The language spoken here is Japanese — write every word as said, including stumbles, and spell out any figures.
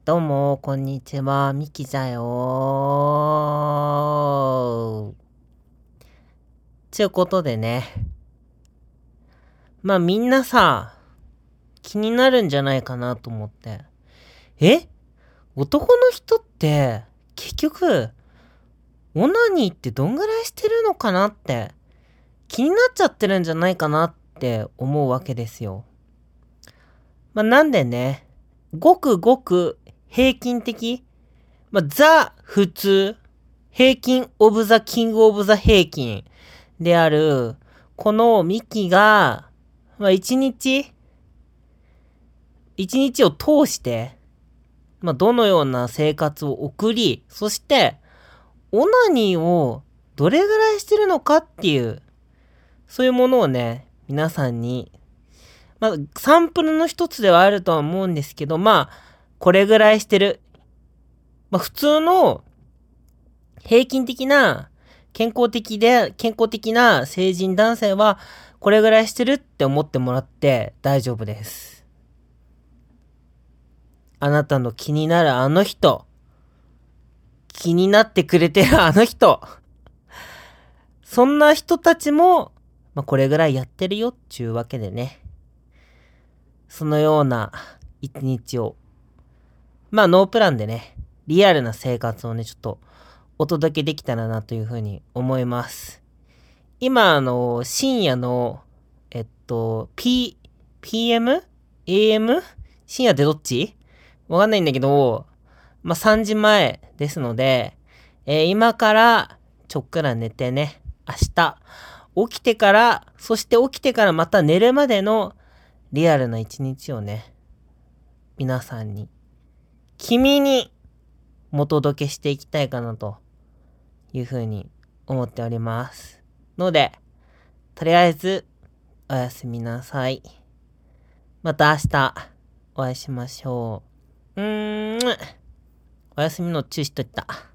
どうも、こんにちは。ミキだよ。ちゅうことでね。まあみんなさ、気になるんじゃないかなと思って。え男の人って、結局、オナニーってどんぐらいしてるのかなって、気になっちゃってるんじゃないかなって思うわけですよ。まあなんでね、ごくごく平均的、まあザ普通、平均オブザキングオブザ平均である、このミキが、まあ一日、一日を通して、まあどのような生活を送り、そして、オナニーをどれぐらいしてるのかっていう、そういうものをね、皆さんに、まあサンプルの一つではあるとは思うんですけど、まあ、これぐらいしてる。まあ普通の平均的な、健康的で、健康的な成人男性は、これぐらいしてるって思ってもらって大丈夫です。あなたの気になるあの人、気になってくれてるあの人、そんな人たちも、まあ、これぐらいやってるよっちゅうわけでね。そのような一日を、まあノープランでね、リアルな生活をね、ちょっとお届けできたらなというふうに思います。今、あの、深夜の、えっと、P、ピーエム?エーエム? 深夜ってどっちわかんないんだけど、まあ、さんじまえですので、えー今からちょっくら寝てね、明日、起きてから、そして起きてからまた寝るまでのリアルな一日をね、皆さんに、君にお届けしていきたいかなというふうに思っております。ので、とりあえず、おやすみなさい。また明日、お会いしましょう。うーん、おやすみのチューしといた。